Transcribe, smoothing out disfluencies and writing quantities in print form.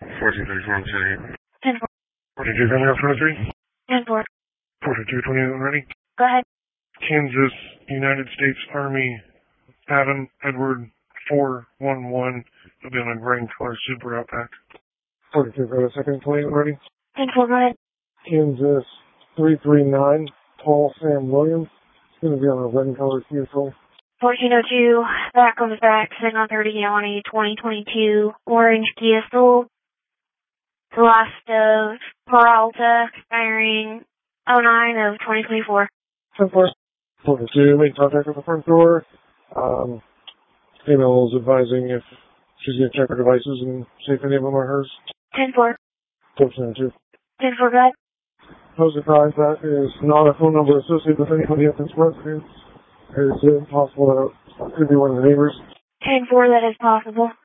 4234, 10-4. 42 coming up 23. 10-4. 4221 ready. Go ahead. Kansas, United States Army, Adam Edward 411, will be on a green color Super Outback. 42 for the second plane ready. 10-4, go ahead. Kansas 339, Paul Sam Williams, it's going to be on a red color Fusil. 1402, back on the back, sitting on 30 on a 2022 orange Kia Soul. The last of Peralta, expiring 09 of 2024. 10-4. 42, make contact with the front door. Female is advising if she's going to check her devices and see if any of them are hers. 10-4. 1402. 10-4, go ahead. Those advised that is not a phone number associated with anybody at this residence. Is it possible that it could be one of the neighbors? 10-4, that is possible.